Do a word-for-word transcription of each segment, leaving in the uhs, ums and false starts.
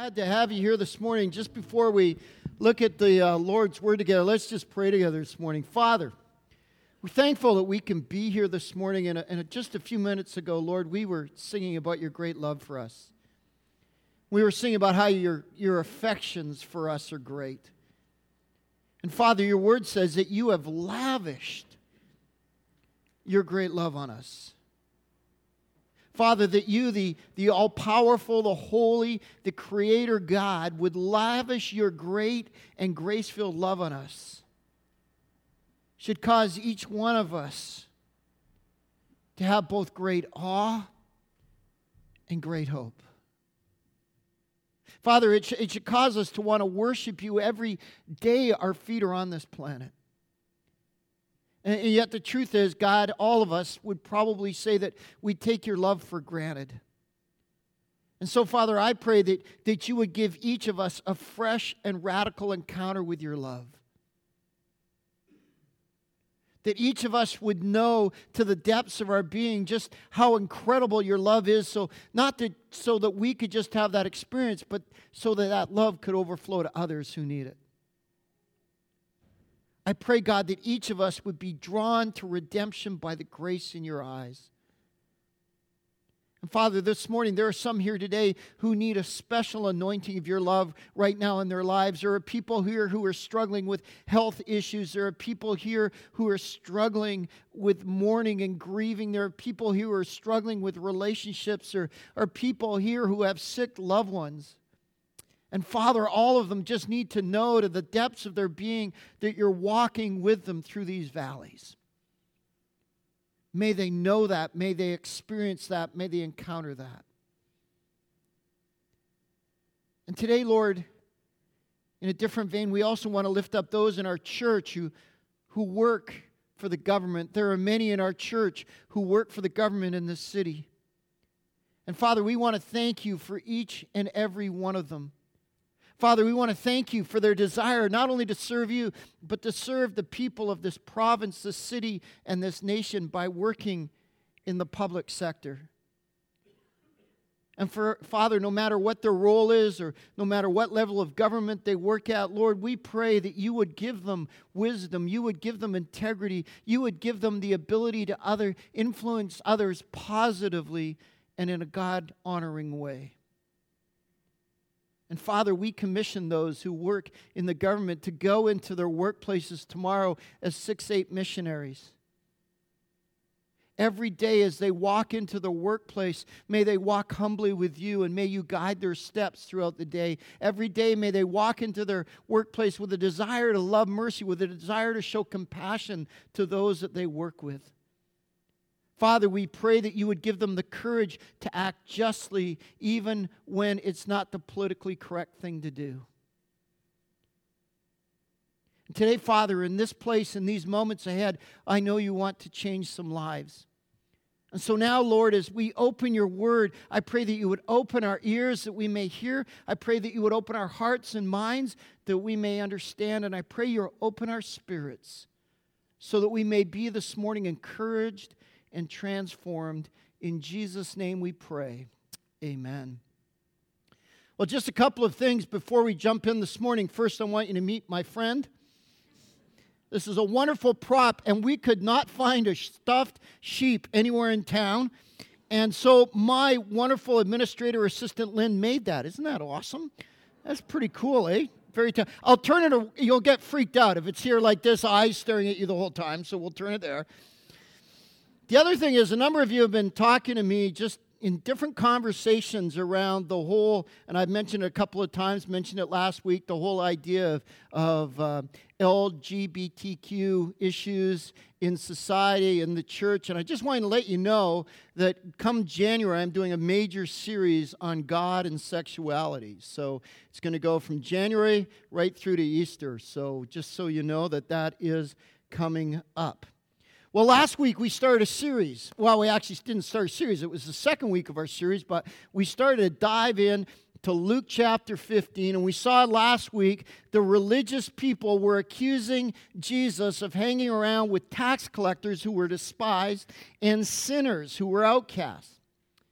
Glad to have you here this morning. Just before we look at the uh, Lord's Word together, let's just pray together this morning. Father, we're thankful that we can be here this morning. And, and just a few minutes ago, Lord, we were singing about your great love for us. We were singing about how your, your affections for us are great. And Father, your Word says that you have lavished your great love on us. Father, that you, the, the all-powerful, the holy, the Creator God, would lavish your great and grace-filled love on us. Should cause each one of us to have both great awe and great hope. Father, it, sh- it should cause us to want to worship you every day our feet are on this planet. And yet the truth is, God, all of us would probably say that we take your love for granted. And so, Father, I pray that, that you would give each of us a fresh and radical encounter with your love. That each of us would know to the depths of our being just how incredible your love is. So not that, so that we could just have that experience, but so that that love could overflow to others who need it. I pray, God, that each of us would be drawn to redemption by the grace in your eyes. And Father, this morning, there are some here today who need a special anointing of your love right now in their lives. There are people here who are struggling with health issues. There are people here who are struggling with mourning and grieving. There are people here who are struggling with relationships. There are people here who have sick loved ones. And Father, all of them just need to know to the depths of their being that you're walking with them through these valleys. May they know that. May they experience that. May they encounter that. And today, Lord, in a different vein, we also want to lift up those in our church who, who work for the government. There are many in our church who work for the government in this city. And Father, we want to thank you for each and every one of them. Father, we want to thank you for their desire not only to serve you, but to serve the people of this province, this city, and this nation by working in the public sector. And for Father, no matter what their role is or no matter what level of government they work at, Lord, we pray that you would give them wisdom, you would give them integrity, you would give them the ability to other influence others positively and in a God-honoring way. And Father, we commission those who work in the government to go into their workplaces tomorrow as six eight missionaries. Every day as they walk into the workplace, may they walk humbly with you and may you guide their steps throughout the day. Every day may they walk into their workplace with a desire to love mercy, with a desire to show compassion to those that they work with. Father, we pray that you would give them the courage to act justly even when it's not the politically correct thing to do. And today, Father, in this place, in these moments ahead, I know you want to change some lives. And so now, Lord, as we open your word, I pray that you would open our ears that we may hear. I pray that you would open our hearts and minds that we may understand. And I pray you'll open our spirits so that we may be this morning encouraged and transformed. In Jesus' name we pray. Amen. Well, just a couple of things before we jump in this morning. First, I want you to meet my friend. This is a wonderful prop, and we could not find a stuffed sheep anywhere in town. And so my wonderful administrator assistant, Lynn, made that. Isn't that awesome? That's pretty cool, eh? Very t- I'll turn it, you'll get freaked out if it's here like this, eyes staring at you the whole time, so we'll turn it there. The other thing is, a number of you have been talking to me just in different conversations around the whole, and I've mentioned it a couple of times, mentioned it last week, the whole idea of, of uh, L G B T Q issues in society, in the church. And I just wanted to let you know that come January, I'm doing a major series on God and sexuality. So it's going to go from January right through to Easter. So just so you know that that is coming up. Well, last week we started a series. Well, we actually didn't start a series. It was the second week of our series, but we started to dive in to Luke chapter fifteen, and we saw last week the religious people were accusing Jesus of hanging around with tax collectors who were despised and sinners who were outcasts.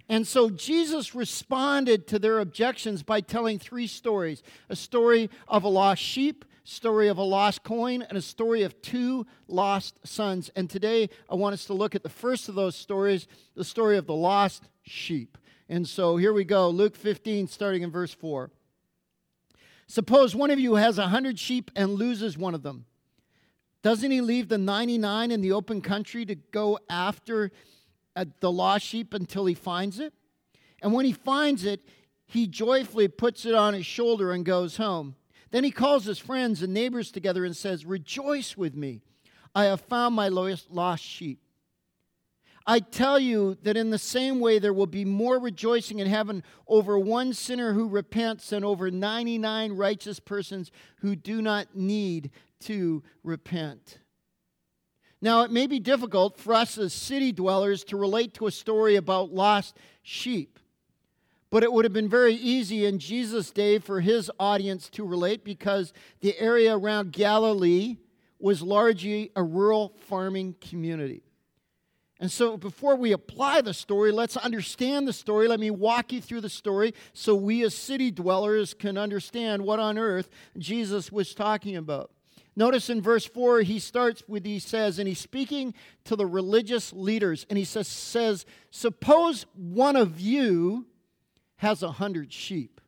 And so Jesus responded to their objections by telling three stories. A story of a lost sheep, story of a lost coin, and a story of two lost sons. And today I want us to look at the first of those stories, the story of the lost sheep. And so here we go, Luke fifteen, starting in verse four. Suppose one of you has a hundred sheep and loses one of them. Doesn't he leave the ninety-nine in the open country to go after uh, the lost sheep until he finds it? And when he finds it, he joyfully puts it on his shoulder and goes home. Then he calls his friends and neighbors together and says, "Rejoice with me. I have found my lost sheep." I tell you that in the same way there will be more rejoicing in heaven over one sinner who repents than over ninety-nine righteous persons who do not need to repent. Now, it may be difficult for us as city dwellers to relate to a story about lost sheep. But it would have been very easy in Jesus' day for his audience to relate because the area around Galilee was largely a rural farming community. And so before we apply the story, let's understand the story. Let me walk you through the story so we as city dwellers can understand what on earth Jesus was talking about. Notice in verse four, he starts with, he says, and he's speaking to the religious leaders, and he says, says suppose one of you has a hundred sheep.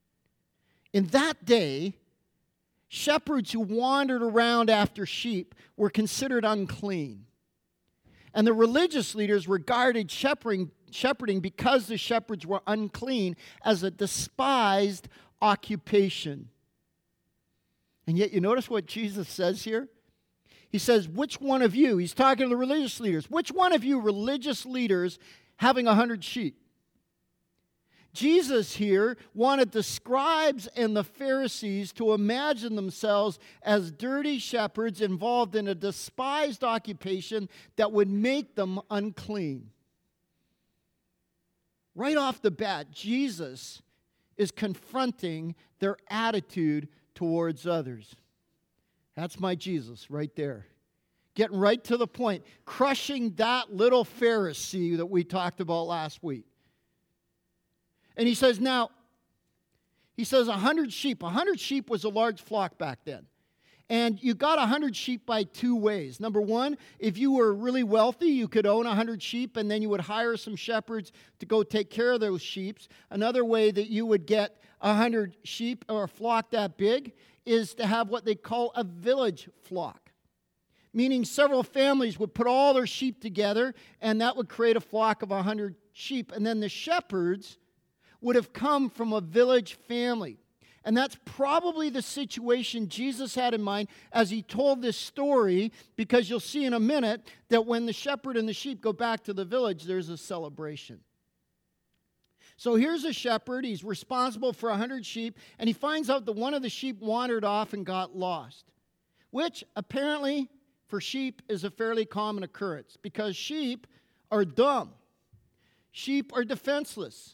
In that day, shepherds who wandered around after sheep were considered unclean. And the religious leaders regarded shepherding, shepherding because the shepherds were unclean as a despised occupation. And yet you notice what Jesus says here? He says, which one of you, he's talking to the religious leaders, which one of you religious leaders having a hundred sheep? Jesus here wanted the scribes and the Pharisees to imagine themselves as dirty shepherds involved in a despised occupation that would make them unclean. Right off the bat, Jesus is confronting their attitude towards others. That's my Jesus right there. Getting right to the point. Crushing that little Pharisee that we talked about last week. And he says, now, he says a hundred sheep. A hundred sheep was a large flock back then. And you got a hundred sheep by two ways. Number one, if you were really wealthy, you could own a hundred sheep, and then you would hire some shepherds to go take care of those sheep. Another way that you would get a hundred sheep or a flock that big is to have what they call a village flock. Meaning several families would put all their sheep together, and that would create a flock of a hundred sheep. And then the shepherds would have come from a village family. And that's probably the situation Jesus had in mind as he told this story, because you'll see in a minute that when the shepherd and the sheep go back to the village, there's a celebration. So here's a shepherd. He's responsible for a hundred sheep, and he finds out that one of the sheep wandered off and got lost, which apparently for sheep is a fairly common occurrence because sheep are dumb. Sheep are defenseless.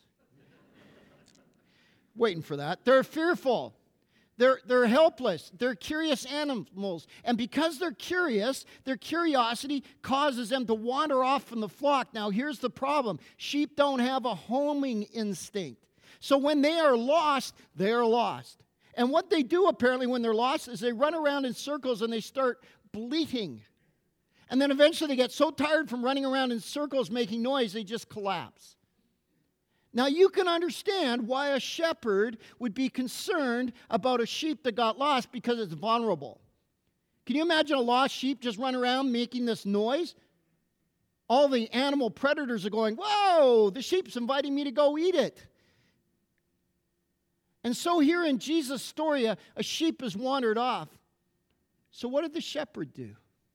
Waiting for that. They're fearful. They're, they're helpless. They're curious animals. And because they're curious, their curiosity causes them to wander off from the flock. Now, here's the problem. Sheep don't have a homing instinct. So when they are lost, they're lost. And what they do, apparently, when they're lost is they run around in circles and they start bleating. And then eventually they get so tired from running around in circles making noise, they just collapse. Now, you can understand why a shepherd would be concerned about a sheep that got lost because it's vulnerable. Can you imagine a lost sheep just run around making this noise? All the animal predators are going, whoa, the sheep's inviting me to go eat it. And so here in Jesus' story, a, a sheep has wandered off. So what did the shepherd do?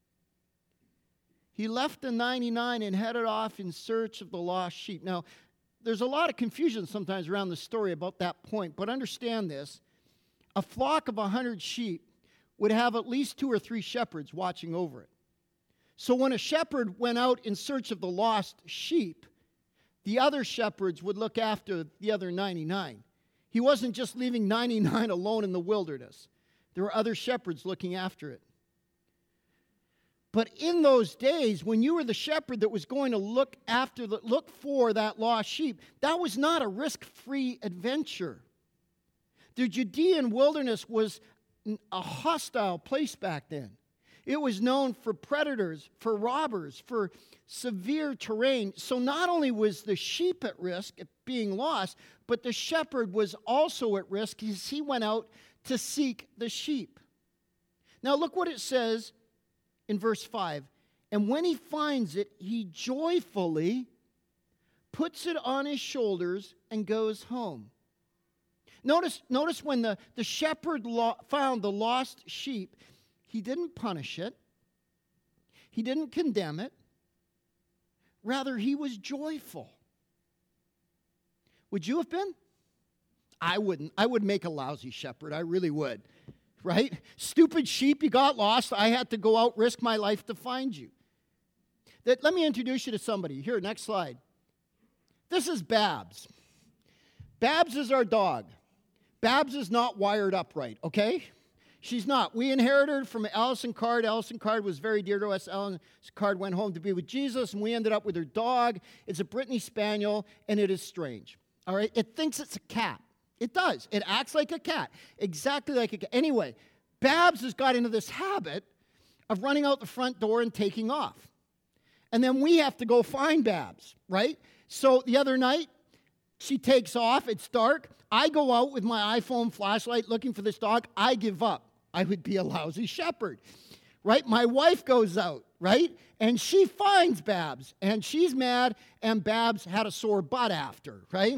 He left the ninety-nine and headed off in search of the lost sheep. Now, there's a lot of confusion sometimes around the story about that point, but understand this. A flock of a hundred sheep would have at least two or three shepherds watching over it. So when a shepherd went out in search of the lost sheep, the other shepherds would look after the other ninety-nine. He wasn't just leaving ninety-nine alone in the wilderness. There were other shepherds looking after it. But in those days, when you were the shepherd that was going to look after the, look for that lost sheep, that was not a risk-free adventure. The Judean wilderness was a hostile place back then. It was known for predators, for robbers, for severe terrain. So not only was the sheep at risk of being lost, but the shepherd was also at risk as he went out to seek the sheep. Now look what it says in verse five. And when he finds it, he joyfully puts it on his shoulders and goes home. Notice, notice when the, the shepherd lo- found the lost sheep, he didn't punish it. He didn't condemn it. Rather, he was joyful. Would you have been? I wouldn't. I would make a lousy shepherd. I really would. Right? Stupid sheep, you got lost. I had to go out, risk my life to find you. That, let me introduce you to somebody. Here, next slide. This is Babs. Babs is our dog. Babs is not wired up right, okay? She's not. We inherited her from Allison Card. Allison Card was very dear to us. Allison Card went home to be with Jesus, and we ended up with her dog. It's a Brittany Spaniel, and it is strange. All right? It thinks it's a cat. It does. It acts like a cat. Exactly like a cat. Anyway, Babs has got into this habit of running out the front door and taking off. And then we have to go find Babs, right? So the other night, she takes off. It's dark. I go out with my iPhone flashlight looking for this dog. I give up. I would be a lousy shepherd, right? My wife goes out, right? And she finds Babs, and she's mad, and Babs had a sore butt after, right?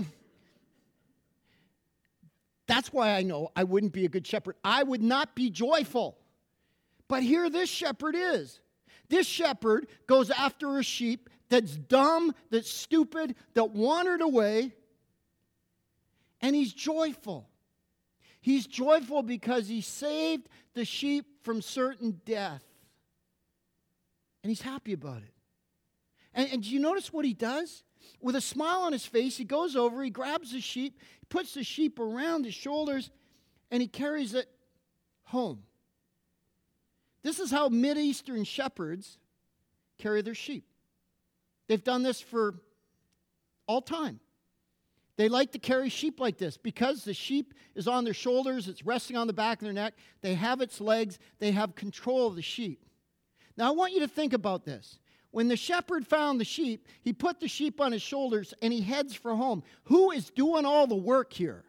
That's why I know I wouldn't be a good shepherd. I would not be joyful. But here this shepherd is. This shepherd goes after a sheep that's dumb, that's stupid, that wandered away, and he's joyful. He's joyful because he saved the sheep from certain death. And he's happy about it. And, and do you notice what he does? With a smile on his face, he goes over, he grabs the sheep, he puts the sheep around his shoulders, and he carries it home. This is how Mideastern shepherds carry their sheep. They've done this for all time. They like to carry sheep like this because the sheep is on their shoulders, it's resting on the back of their neck, they have its legs, they have control of the sheep. Now I want you to think about this. When the shepherd found the sheep, he put the sheep on his shoulders and he heads for home. Who is doing all the work here?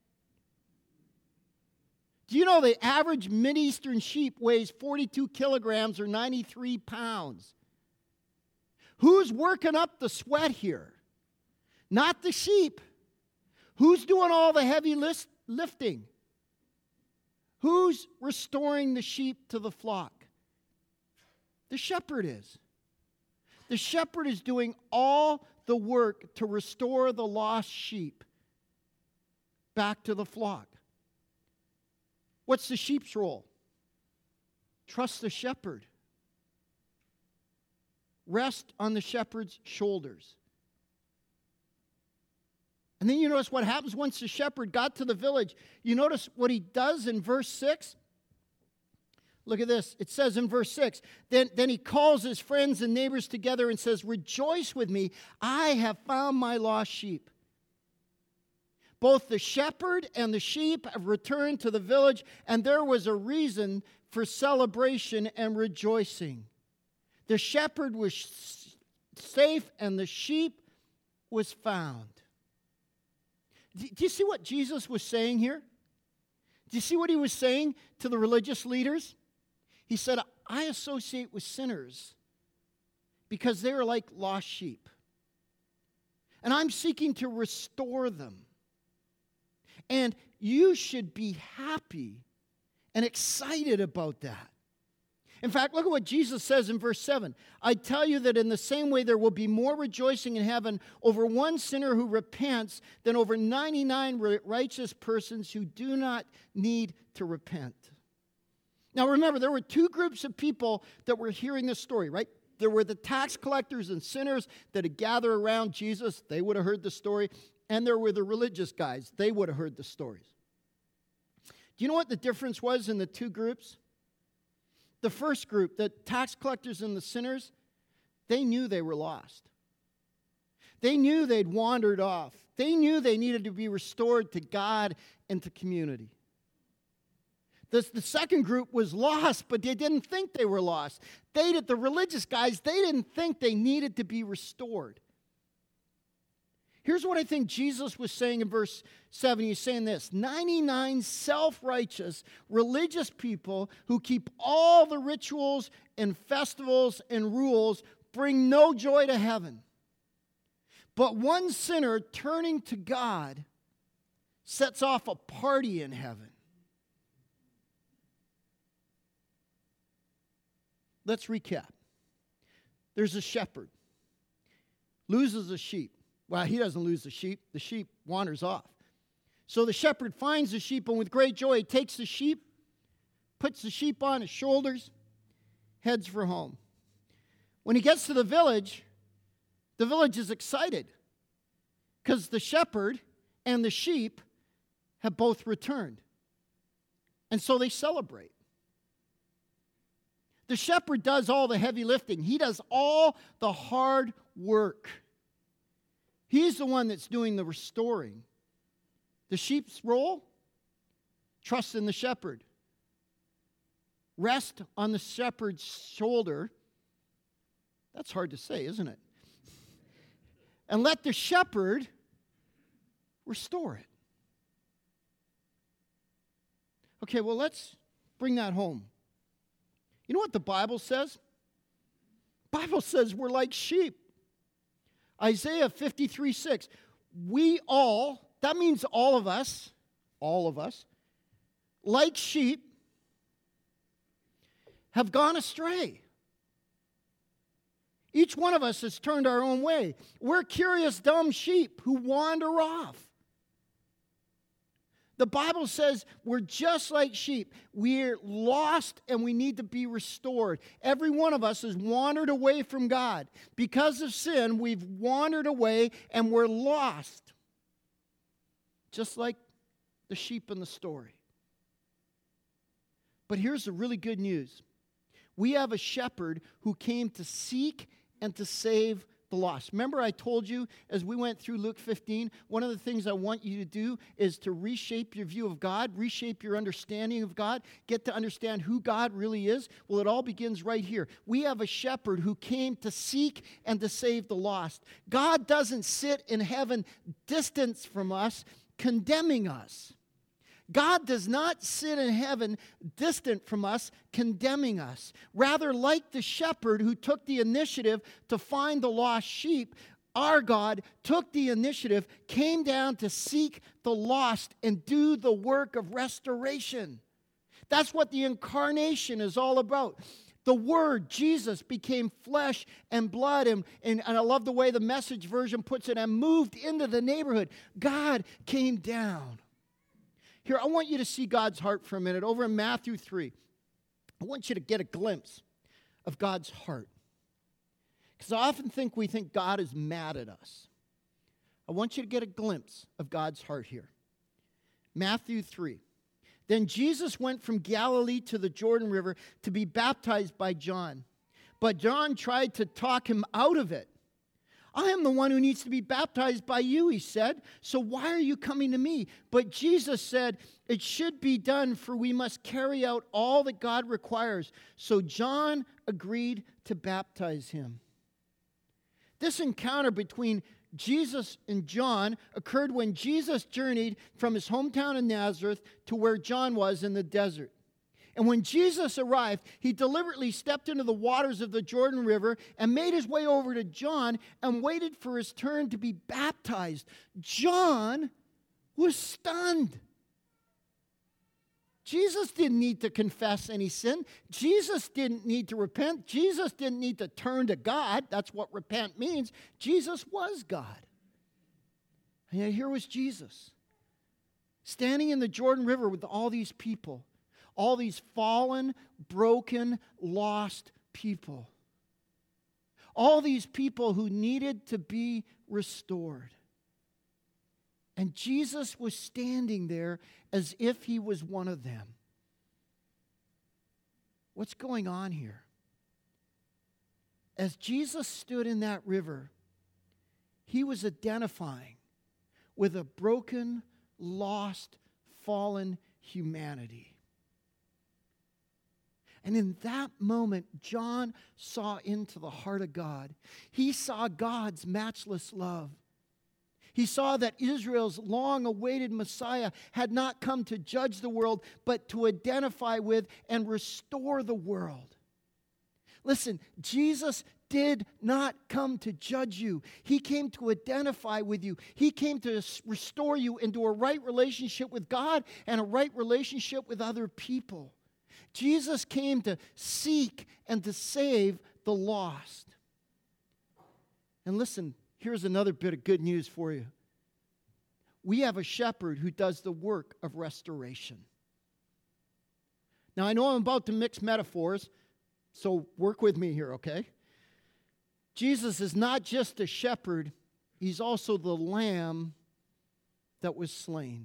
Do you know the average Mideastern sheep weighs forty-two kilograms or ninety-three pounds? Who's working up the sweat here? Not the sheep. Who's doing all the heavy list, lifting? Who's restoring the sheep to the flock? The shepherd is. The shepherd is doing all the work to restore the lost sheep back to the flock. What's the sheep's role? Trust the shepherd. Rest on the shepherd's shoulders. And then you notice what happens once the shepherd got to the village. You notice what he does in verse six? Look at this. It says in verse six, then, then he calls his friends and neighbors together and says, rejoice with me, I have found my lost sheep. Both the shepherd and the sheep have returned to the village, and there was a reason for celebration and rejoicing. The shepherd was safe and the sheep was found. Do you see what Jesus was saying here? Do you see what he was saying to the religious leaders? He said, I associate with sinners because they are like lost sheep. And I'm seeking to restore them. And you should be happy and excited about that. In fact, look at what Jesus says in verse seven. I tell you that in the same way there will be more rejoicing in heaven over one sinner who repents than over ninety-nine righteous persons who do not need to repent. Now remember, there were two groups of people that were hearing this story, right? There were the tax collectors and sinners that had gathered around Jesus. They would have heard the story. And there were the religious guys. They would have heard the stories. Do you know what the difference was in the two groups? The first group, the tax collectors and the sinners, they knew they were lost. They knew they'd wandered off. They knew they needed to be restored to God and to community. The, the second group was lost, but they didn't think they were lost. They did, the religious guys, they didn't think they needed to be restored. Here's what I think Jesus was saying in verse seven. He's saying this: ninety-nine self-righteous religious people who keep all the rituals and festivals and rules bring no joy to heaven. But one sinner turning to God sets off a party in heaven. Let's recap. There's a shepherd, loses a sheep. Well, he doesn't lose the sheep. The sheep wanders off. So the shepherd finds the sheep, and with great joy, he takes the sheep, puts the sheep on his shoulders, heads for home. When he gets to the village, the village is excited because the shepherd and the sheep have both returned. And so they celebrate. The shepherd does all the heavy lifting. He does all the hard work. He's the one that's doing the restoring. The sheep's role? Trust in the shepherd. Rest on the shepherd's shoulder. That's hard to say, isn't it? And let the shepherd restore it. Okay, well, let's bring that home. You know what the Bible says? The Bible says we're like sheep. Isaiah fifty-three six. We all, that means all of us, all of us, like sheep, have gone astray. Each one of us has turned our own way. We're curious, dumb sheep who wander off. The Bible says we're just like sheep. We're lost and we need to be restored. Every one of us has wandered away from God. Because of sin, we've wandered away and we're lost. Just like the sheep in the story. But here's the really good news. We have a shepherd who came to seek and to save the lost. Remember I told you as we went through Luke fifteen, one of the things I want you to do is to reshape your view of God, reshape your understanding of God, get to understand who God really is. Well, it all begins right here. We have a shepherd who came to seek and to save the lost. God doesn't sit in heaven distant from us, condemning us. God does not sit in heaven distant from us, condemning us. Rather, like the shepherd who took the initiative to find the lost sheep, our God took the initiative, came down to seek the lost and do the work of restoration. That's what the incarnation is all about. The Word, Jesus, became flesh and blood, and, and, and I love the way the Message version puts it, and moved into the neighborhood. God came down. Here, I want you to see God's heart for a minute. Over in Matthew three, I want you to get a glimpse of God's heart. Because I often think we think God is mad at us. I want you to get a glimpse of God's heart here. Matthew three. Then Jesus went from Galilee to the Jordan River to be baptized by John. But John tried to talk him out of it. I am the one who needs to be baptized by you, he said. So why are you coming to me? But Jesus said, it should be done, for we must carry out all that God requires. So John agreed to baptize him. This encounter between Jesus and John occurred when Jesus journeyed from his hometown in Nazareth to where John was in the desert. And when Jesus arrived, he deliberately stepped into the waters of the Jordan River and made his way over to John and waited for his turn to be baptized. John was stunned. Jesus didn't need to confess any sin. Jesus didn't need to repent. Jesus didn't need to turn to God. That's what repent means. Jesus was God. And yet here was Jesus, standing in the Jordan River with all these people. All these fallen, broken, lost people. All these people who needed to be restored. And Jesus was standing there as if he was one of them. What's going on here? As Jesus stood in that river, he was identifying with a broken, lost, fallen humanity. And in that moment, John saw into the heart of God. He saw God's matchless love. He saw that Israel's long-awaited Messiah had not come to judge the world, but to identify with and restore the world. Listen, Jesus did not come to judge you. He came to identify with you. He came to restore you into a right relationship with God and a right relationship with other people. Jesus came to seek and to save the lost. And listen, here's another bit of good news for you. We have a shepherd who does the work of restoration. Now, I know I'm about to mix metaphors, so work with me here, okay? Jesus is not just a shepherd, he's also the lamb that was slain.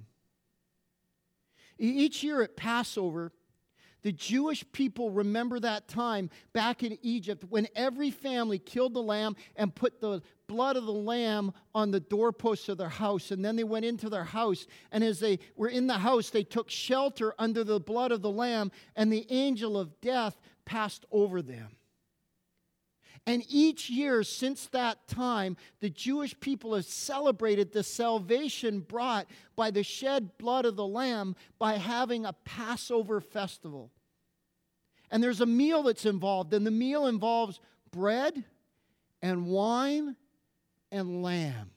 Each year at Passover, the Jewish people remember that time back in Egypt when every family killed the lamb and put the blood of the lamb on the doorposts of their house. And then they went into their house. And as they were in the house, they took shelter under the blood of the lamb, and the angel of death passed over them. And each year since that time, the Jewish people have celebrated the salvation brought by the shed blood of the Lamb by having a Passover festival. And there's a meal that's involved, and the meal involves bread and wine and lamb.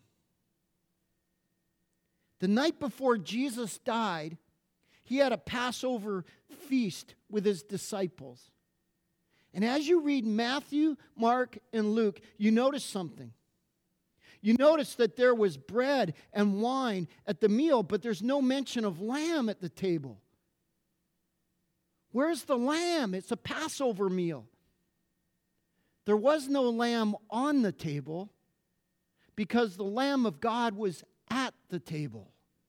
The night before Jesus died, he had a Passover feast with his disciples. And as you read Matthew, Mark, and Luke, you notice something. You notice that there was bread and wine at the meal, but there's no mention of lamb at the table. Where's the lamb? It's a Passover meal. There was no lamb on the table because the Lamb of God was at the table.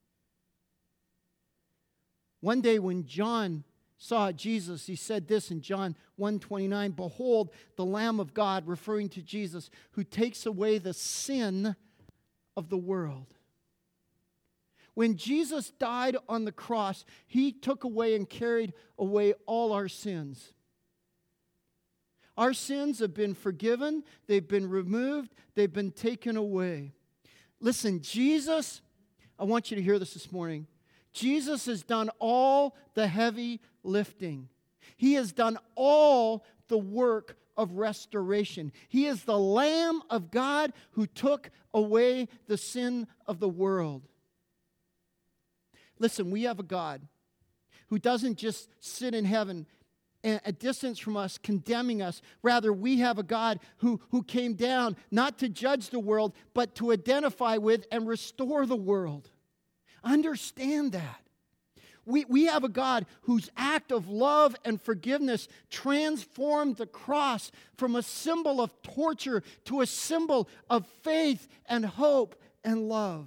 One day when John saw Jesus, he said this in John one twenty-nine, "Behold, the Lamb of God," referring to Jesus, "who takes away the sin of the world." When Jesus died on the cross, he took away and carried away all our sins. Our sins have been forgiven, they've been removed, they've been taken away. Listen, Jesus, I want you to hear this this morning. Jesus has done all the heavy lifting. He has done all the work of restoration. He is the Lamb of God who took away the sin of the world. Listen, we have a God who doesn't just sit in heaven a distance from us, condemning us. Rather, we have a God who, who came down not to judge the world, but to identify with and restore the world. Understand that. We, we have a God whose act of love and forgiveness transformed the cross from a symbol of torture to a symbol of faith and hope and love.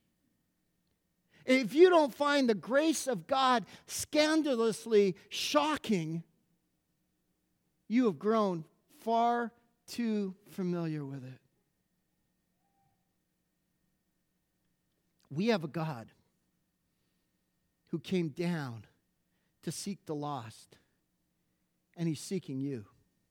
If you don't find the grace of God scandalously shocking, you have grown far too familiar with it. We have a God who came down to seek the lost, and he's seeking you.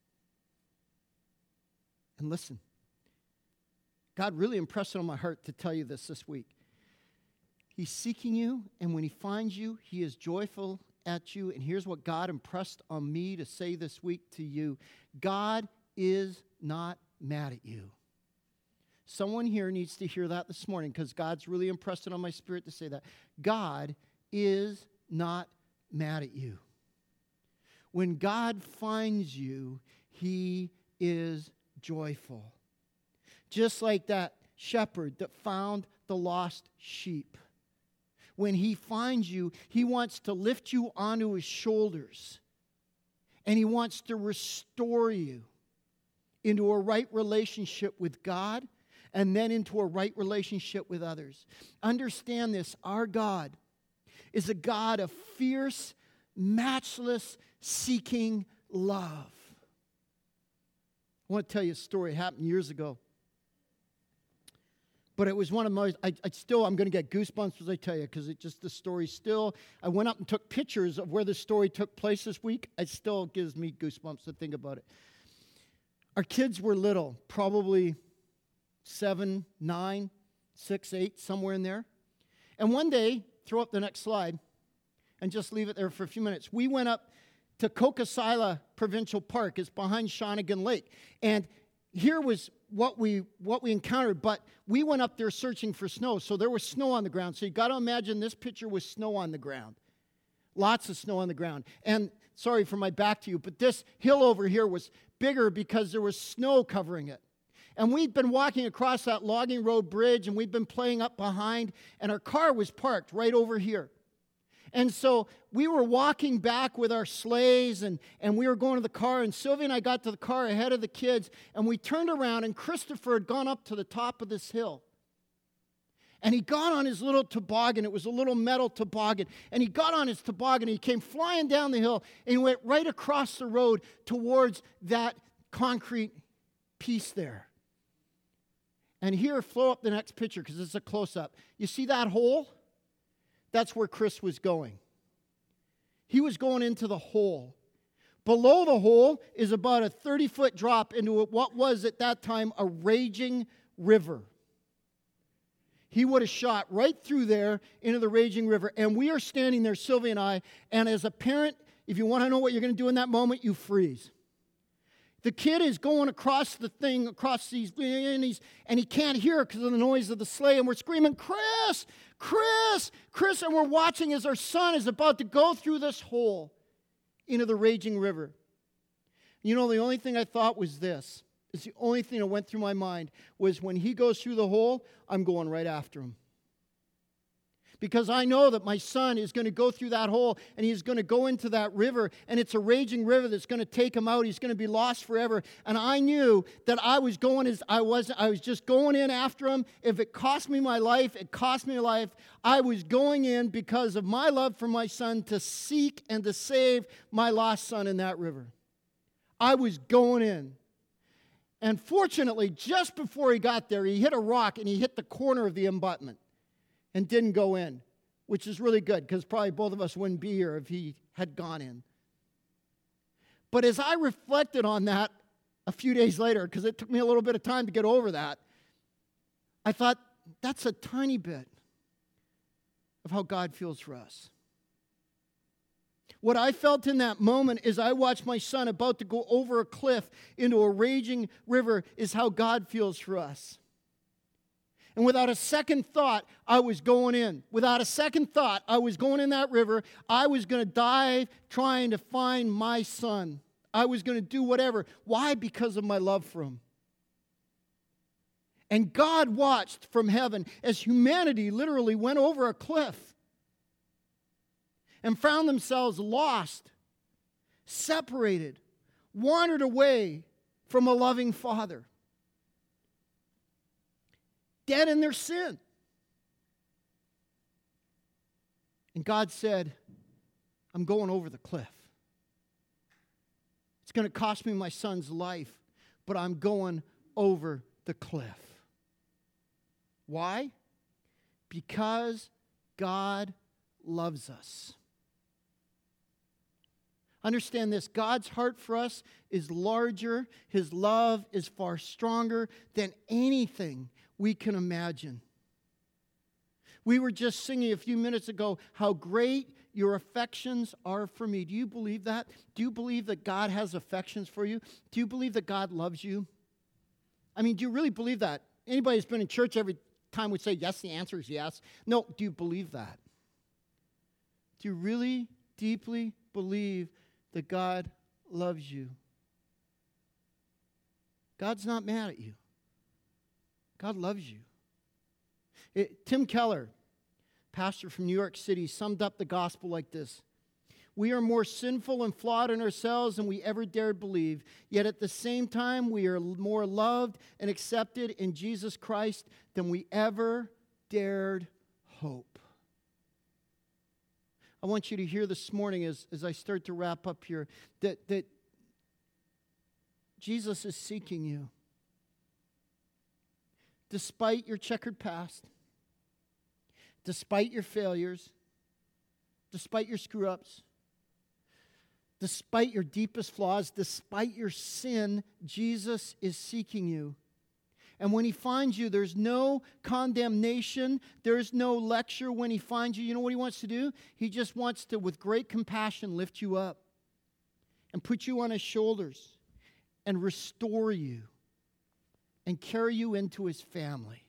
And listen, God really impressed it on my heart to tell you this this week. He's seeking you, and when he finds you, he is joyful at you. And here's what God impressed on me to say this week to you. God is not mad at you. Someone here needs to hear that this morning because God's really impressed it on my spirit to say that. God is not mad at you. When God finds you, he is joyful. Just like that shepherd that found the lost sheep. When he finds you, he wants to lift you onto his shoulders. And he wants to restore you into a right relationship with God and then into a right relationship with others. Understand this, our God is a God of fierce, matchless, seeking love. I want to tell you a story. It happened years ago. But it was one of my, I, I still, I'm going to get goosebumps as I tell you, because it just, the story still, I went up and took pictures of where the story took place this week. It still gives me goosebumps to think about it. Our kids were little, probably seven, nine, six, eight, somewhere in there. And one day, throw up the next slide, and just leave it there for a few minutes. We went up to Kokosila Provincial Park. It's behind Shawnigan Lake. And here was what we what we encountered, but we went up there searching for snow. So there was snow on the ground. So you got to imagine this picture was snow on the ground. Lots of snow on the ground. And sorry for my back to you, but this hill over here was bigger because there was snow covering it. And we'd been walking across that logging road bridge, and we'd been playing up behind, and our car was parked right over here. And so we were walking back with our sleighs, and, and we were going to the car, and Sylvia and I got to the car ahead of the kids, and we turned around, and Christopher had gone up to the top of this hill. And he got on his little toboggan. It was a little metal toboggan. And he got on his toboggan, and he came flying down the hill, and he went right across the road towards that concrete piece there. And here, flow up the next picture, because it's a close-up. You see that hole? That's where Chris was going. He was going into the hole. Below the hole is about a thirty-foot drop into what was at that time a raging river. He would have shot right through there into the raging river. And we are standing there, Sylvia and I, and as a parent, if you want to know what you're going to do in that moment, you freeze. The kid is going across the thing, across these, and, he's, and he can't hear because of the noise of the sleigh, and we're screaming, Chris, Chris, Chris, and we're watching as our son is about to go through this hole into the raging river. You know, the only thing I thought was this. It's the only thing that went through my mind was when he goes through the hole, I'm going right after him. Because I know that my son is going to go through that hole and he's going to go into that river, and it's a raging river that's going to take him out. He's going to be lost forever. And I knew that I was going as I was I was just going in after him. If it cost me my life, it cost me life. I was going in because of my love for my son to seek and to save my lost son in that river. I was going in. And fortunately, just before he got there, he hit a rock and he hit the corner of the abutment and didn't go in, which is really good because probably both of us wouldn't be here if he had gone in. But as I reflected on that a few days later, because it took me a little bit of time to get over that, I thought, that's a tiny bit of how God feels for us. What I felt in that moment is I watched my son about to go over a cliff into a raging river is how God feels for us. And without a second thought, I was going in. Without a second thought, I was going in that river. I was going to dive trying to find my son. I was going to do whatever. Why? Because of my love for him. And God watched from heaven as humanity literally went over a cliff and found themselves lost, separated, wandered away from a loving Father. Dead in their sin. And God said, I'm going over the cliff. It's going to cost me my son's life, but I'm going over the cliff. Why? Because God loves us. Understand this, God's heart for us is larger. His love is far stronger than anything we can imagine. We were just singing a few minutes ago how great your affections are for me. Do you believe that? Do you believe that God has affections for you? Do you believe that God loves you? I mean, do you really believe that? Anybody who's been in church every time would say, yes, the answer is yes. No, do you believe that? Do you really deeply believe that God loves you? God's not mad at you. God loves you. It, Tim Keller, pastor from New York City, summed up the gospel like this. We are more sinful and flawed in ourselves than we ever dared believe. Yet at the same time, we are more loved and accepted in Jesus Christ than we ever dared hope. I want you to hear this morning as, as I start to wrap up here that, that Jesus is seeking you. Despite your checkered past, despite your failures, despite your screw-ups, despite your deepest flaws, despite your sin, Jesus is seeking you. And when he finds you, there's no condemnation. There's no lecture when he finds you. You know what he wants to do? He just wants to, with great compassion, lift you up and put you on his shoulders and restore you and carry you into his family.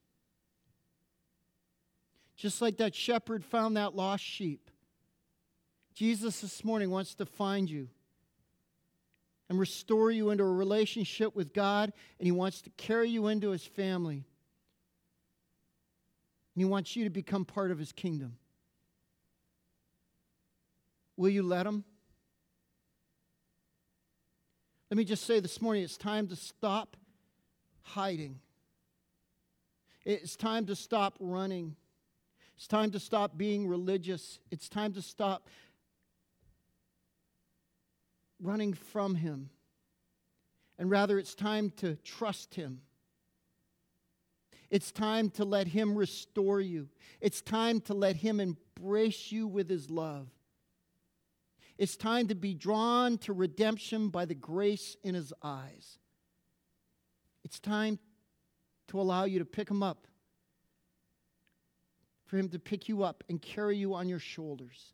Just like that shepherd found that lost sheep, Jesus this morning wants to find you and restore you into a relationship with God, and he wants to carry you into his family. And he wants you to become part of his kingdom. Will you let him? Let me just say this morning, it's time to stop hiding. It's time to stop running. It's time to stop being religious. It's time to stop running from him. And rather, it's time to trust him. It's time to let him restore you. It's time to let him embrace you with his love. It's time to be drawn to redemption by the grace in his eyes. It's time to allow you to pick him up, for him to pick you up and carry you on your shoulders.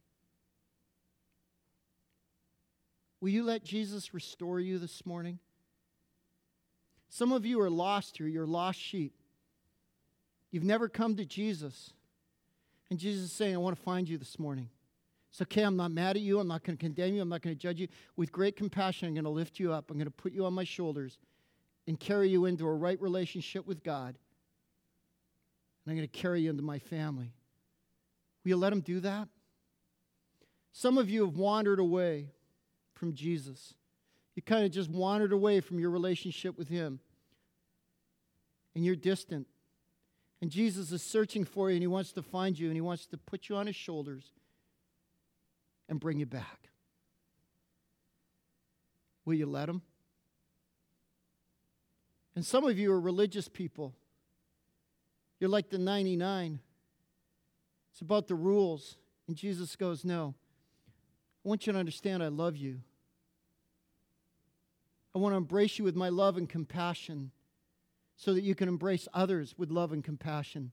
Will you let Jesus restore you this morning? Some of you are lost here. You're lost sheep. You've never come to Jesus. And Jesus is saying, I want to find you this morning. It's okay, I'm not mad at you. I'm not going to condemn you. I'm not going to judge you. With great compassion, I'm going to lift you up. I'm going to put you on my shoulders and carry you into a right relationship with God. And I'm going to carry you into my family. Will you let him do that? Some of you have wandered away from Jesus. You kind of just wandered away from your relationship with him. And you're distant. And Jesus is searching for you, and he wants to find you, and he wants to put you on his shoulders and bring you back. Will you let him? And some of you are religious people. You're like the ninety-nine. It's about the rules. And Jesus goes, no. I want you to understand I love you. I want to embrace you with my love and compassion so that you can embrace others with love and compassion.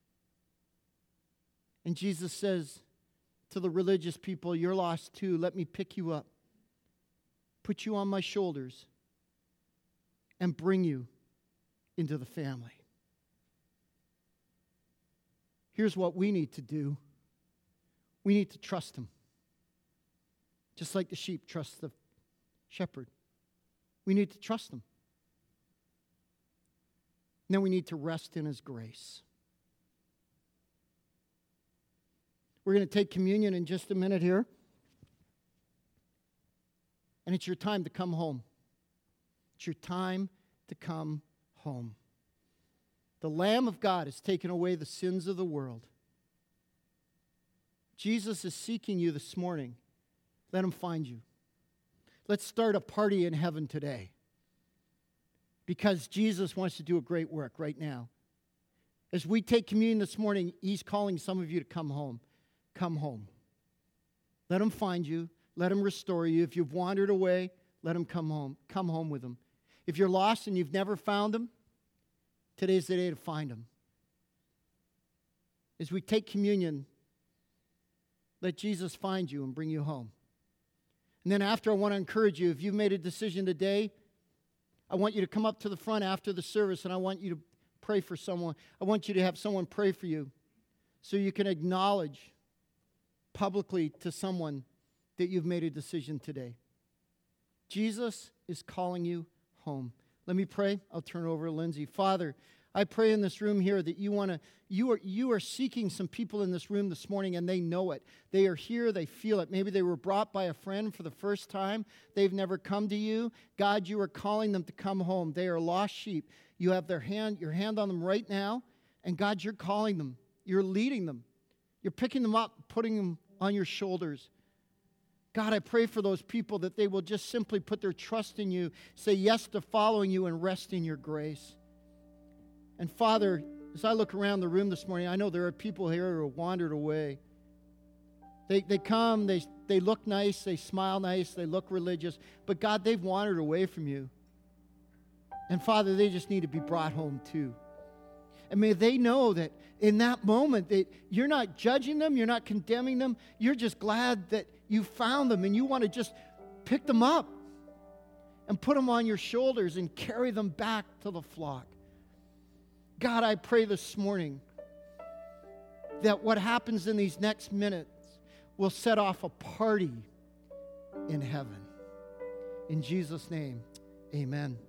And Jesus says to the religious people, you're lost too. Let me pick you up, put you on my shoulders, and bring you into the family. Here's what we need to do. We need to trust him. Just like the sheep trust the shepherd. We need to trust him. And then we need to rest in his grace. We're going to take communion in just a minute here. And it's your time to come home. It's your time to come home. The Lamb of God has taken away the sins of the world. Jesus is seeking you this morning. Let him find you. Let's start a party in heaven today. Because Jesus wants to do a great work right now. As we take communion this morning, he's calling some of you to come home. Come home. Let him find you. Let him restore you. If you've wandered away, let him come home. Come home with him. If you're lost and you've never found him, today's the day to find him. As we take communion, let Jesus find you and bring you home. And then after, I want to encourage you, if you've made a decision today, I want you to come up to the front after the service, and I want you to pray for someone. I want you to have someone pray for you so you can acknowledge publicly to someone that you've made a decision today. Jesus is calling you home. Let me pray. I'll turn it over to Lindsay. Father, I pray in this room here that you want to, you are, you are seeking some people in this room this morning, and they know it. They are here. They feel it. Maybe they were brought by a friend for the first time. They've never come to you. God, you are calling them to come home. They are lost sheep. You have their hand, your hand on them right now, and God, you're calling them. You're leading them. You're picking them up, putting them on your shoulders. God, I pray for those people that they will just simply put their trust in you, say yes to following you, and rest in your grace. And Father, as I look around the room this morning, I know there are people here who have wandered away. They, they come, they, they look nice, they smile nice, they look religious, but God, they've wandered away from you. And Father, they just need to be brought home too. And may they know that in that moment that you're not judging them, you're not condemning them, you're just glad that you found them and you want to just pick them up and put them on your shoulders and carry them back to the flock. God, I pray this morning that what happens in these next minutes will set off a party in heaven. In Jesus' name, amen.